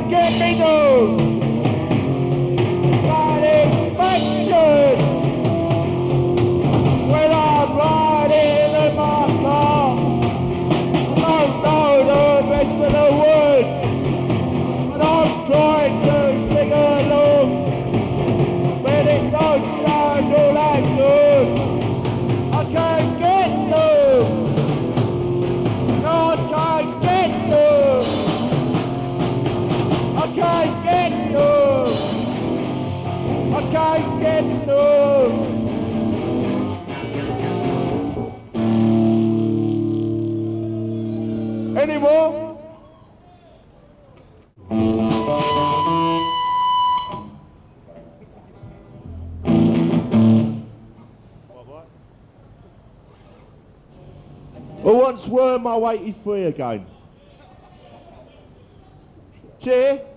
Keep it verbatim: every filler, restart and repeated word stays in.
can't get me no satisfaction when I'm riding in my car. I don't know the rest of the words, and I'm trying to sing along, but it don't sound all that good. I can't get them. No, I can't get them. I can't get them. I can't get them. Any more? Who wants Worm oh eighty-three again? Cheer?